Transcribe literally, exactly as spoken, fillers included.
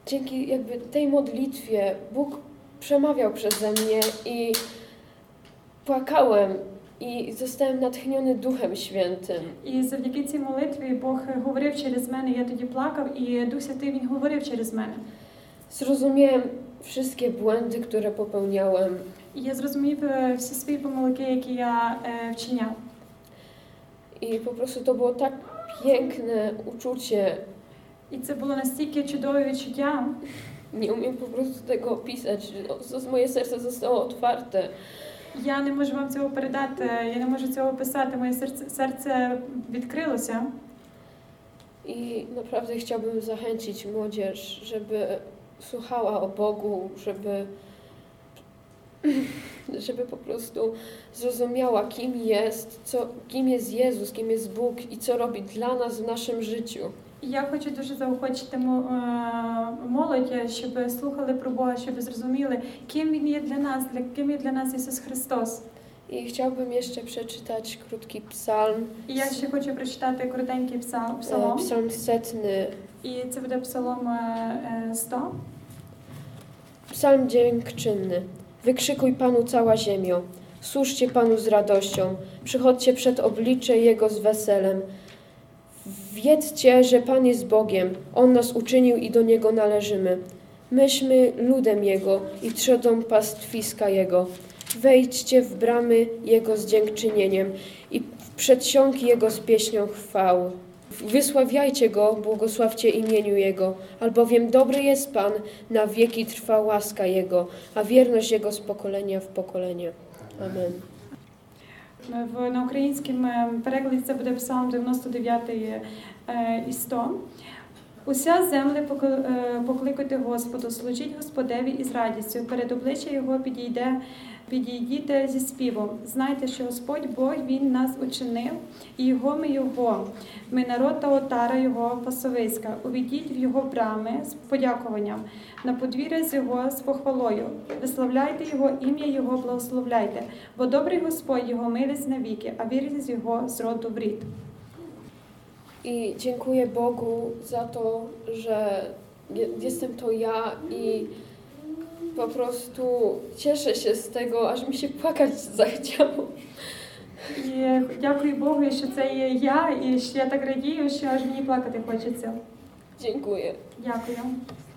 dzięki jakby tej modlitwie Bóg przemawiał przeze mnie i płakałem і zostałem натхнений Духом Святим. І завдяки цій молитві Бог говорив через мене, я тоді плакав, і Дух Святий, Він говорив через мене. Zrozumiałem wszystkie błędy, które popełniałem. І я зрозумів всі свої помилки, які я е, вчиняв. I po prostu to było tak piękne uczucie. І це було настільки чудове відчуття. Nie umiem po prostu tego opisać. Moje serce zostało otwarte. Я не можу вам цього передати, я не можу цього описати, моє серце, серце відкрилося. I naprawdę chciałbym zachęcić młodzież, żeby słuchała o Bogu, żeby, żeby po prostu zrozumiała, kim jest, co, kim jest Jezus, kim jest Bóg i co robi dla nas w naszym życiu. І я хочу дуже заохочити молодь, щоб слухали про Бога, щоб зрозуміли, ким Він є для нас, для ким є для нас Ісус Христос. I chciałbym jeszcze przeczytać krótki psalm. І я ще хочу прочитати коротенький псалом. Псалом. Psalm setny. І це буде Псалом sto. Psalm dziękczynny. Wykrzykuj Panu cała ziemio. Służcie Panu z radością. Przychodźcie przed oblicze Jego z weselem. Wiedzcie, że Pan jest Bogiem. On nas uczynił i do Niego należymy. Myśmy ludem Jego i trzodą pastwiska Jego. Wejdźcie w bramy Jego z dziękczynieniem i w przedsionki Jego z pieśnią chwały. Wysławiajcie Go, błogosławcie imieniu Jego, albowiem dobry jest Pan, na wieki trwa łaska Jego, a wierność Jego z pokolenia w pokolenie. Amen. В, на українському перекладі це буде Псалм дев'яносто дев'ятий і сто. Уся земля покликайте Господу, служіть Господеві із радістю, перед обличчя Його підійде, підійдіте зі співом. Знайте, що Господь Бог, Він нас учинив, і Його ми Його. Ми народ та отара Його пасовиська. Увійдіть в Його брами з подякуванням, на подвір'я з Його з похвалою. Виславляйте Його, ім'я Його благословляйте, бо добрий Господь, Його милість навіки, а вірність Його з роду в рід. I dziękuję Bogu za to, że jestem to ja i po prostu cieszę się z tego, aż mi się płakać zachciało. І дякую Богу, що це є я, і що я так радію, що аж мені плакати хочеться. Dziękuję. Дякую.